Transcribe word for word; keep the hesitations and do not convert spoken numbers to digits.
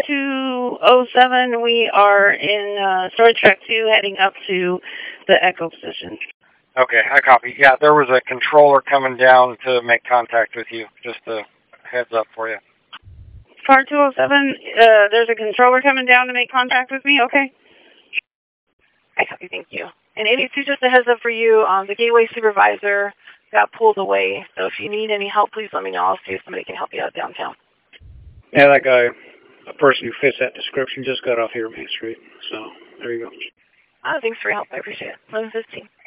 two oh seven, we are in uh, storage track two heading up to the Echo position. Okay, I copy. Yeah, there was a controller coming down to make contact with you. Just a heads up for you. Car two oh seven, uh, there's a controller coming down to make contact with me, okay? I copy, thank you. And eighty-two, just a heads up for you, um, the gateway supervisor got pulled away. So if you need any help, please let me know. I'll see if somebody can help you out downtown. Yeah, that guy, a person who fits that description, just got off here Main Street. So there you go. Uh, thanks for your help. I appreciate it. eleven fifteen.